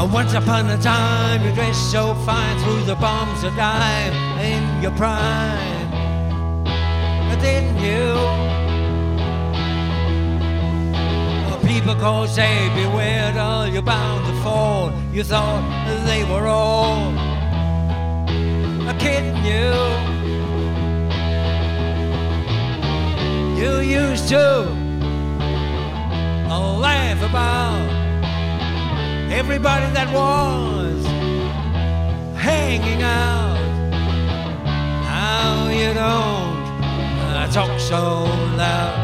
Once upon a time, you dressed so fine through the bombs of dime in your prime, didn't you? People call, say, beware, doll, you're bound to fall. You thought they were all kidding you. You used to laugh about everybody that was hanging out. Now you don't talk so loud.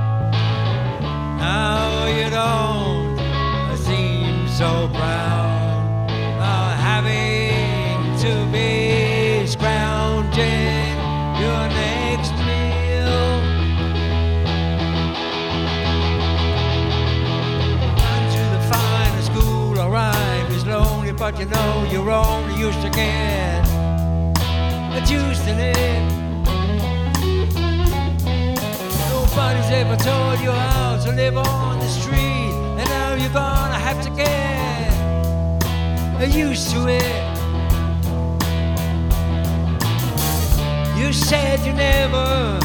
Now you don't seem so proud of having to be scrounging your next meal. To the finest school or rhyme is lonely, but you know you're only used to get juiced in it. Nobody's ever told you how to live on the street, and now you're gonna have to get used to it. You said you never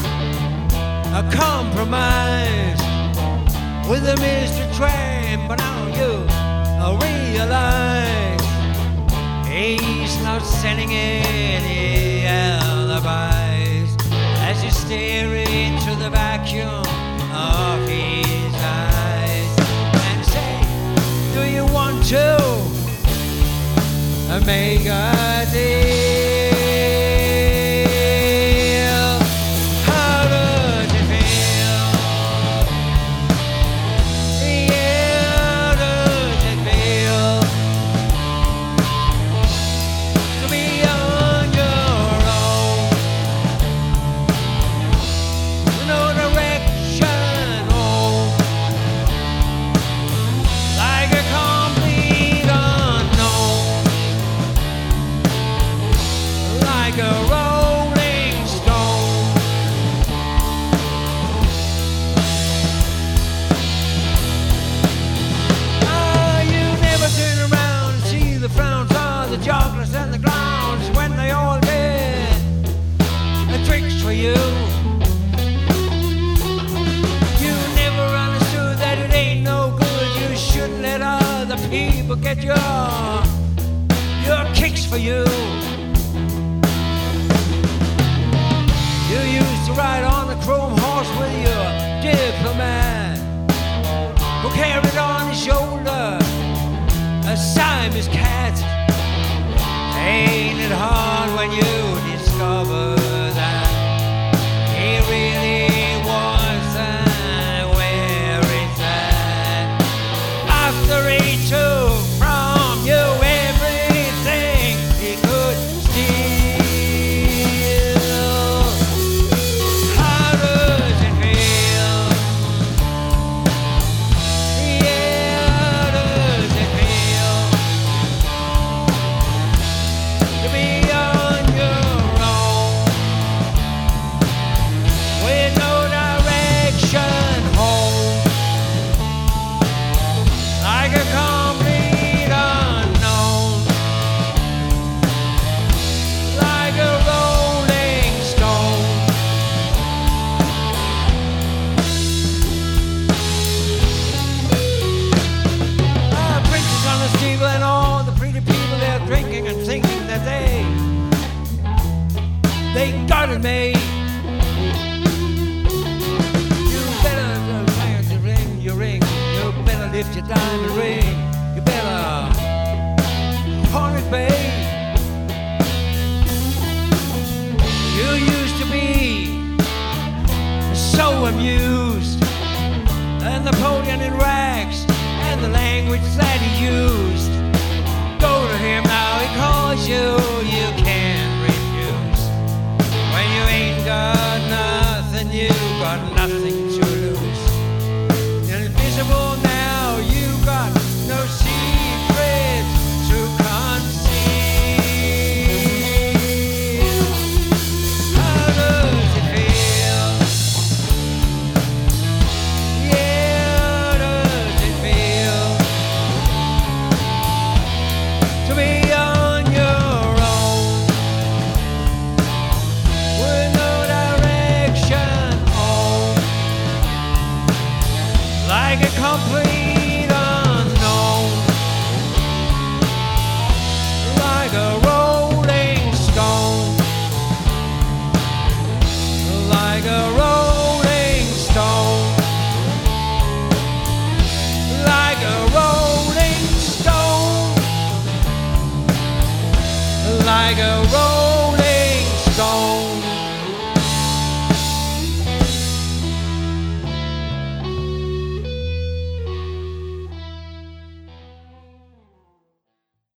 compromised with a Mr. Tramp, but now you realize he's not sending any alibis as you stare into the vacuum of his eyes and say, do you want to make a deal? How does it feel? Yeah, does it feel to be on your own? No direction home, like a complete unknown, like a rolling stone. Ah, you never turn around and see the frowns of the jocklers and the clowns when they all did tricks for you. You never understood that it ain't no good. You shouldn't let other people get your kicks for you. You used to ride on a chrome horse with your diplomat, who carried on his shoulder a Siamese cat. Ain't it hard when you discover that he really was where it's at? After he took from you everything he could steal. How does it feel? Yeah, how does it feel to be on your own with no direction home, like a complete unknown, like a rolling stone? Princes on the steeple and all the pretty people, they're drinking and thinking that they got it made. You better learn to ring your ring. You better lift your diamond ring. You better pawn it, babe. You used to be so amused, and Napoleon in rags, and the language that he used. Go to him now, he calls you, you can't refuse. When you ain't got nothing, you got nothing to lose. You're invisible now, you got no secrets to conceal. How does it feel? Yeah, how does it feel like a